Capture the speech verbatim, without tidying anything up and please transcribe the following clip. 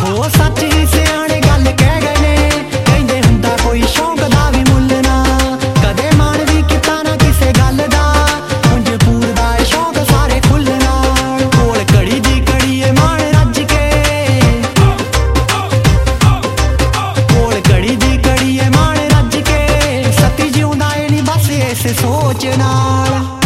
ਉਹ ਸੱਚ ਹੀ ਸਿਆਣੇ ਗੱਲ ਕਹਿ ਗਏ ਨੇ, ਕਹਿੰਦੇ ਹੁੰਦਾ ਕੋਈ ਸ਼ੌਂਕ ਦਾ ਵੀ ਮੁੱਲ ਨਾ, ਕਦੇ ਮਾਣ ਵੀ ਕੀਤਾ ਨਾ ਕਿਸੇ ਗੱਲ ਦਾ, ਉਂਝ ਪੂਰਦਾ ਏ ਸ਼ੌਂਕ ਸਾਰੇ ਖੁੱਲ੍ਹ ਨਾਲ। ਕੋਲ ਘੜੀ ਦੀ ਘੜੀ ਏ ਮਾਣ ਰੱਜ ਕੇ, ਕੋਲ ਘੜੀ ਦੀ ਘੜੀ ਏ ਮਾਣ ਰੱਜ ਕੇ, ਸਤੀ ਜਿਉਂਦਾ ਏ ਨੀ ਬਸ ਇਸ ਸੋਚ ਨਾਲ।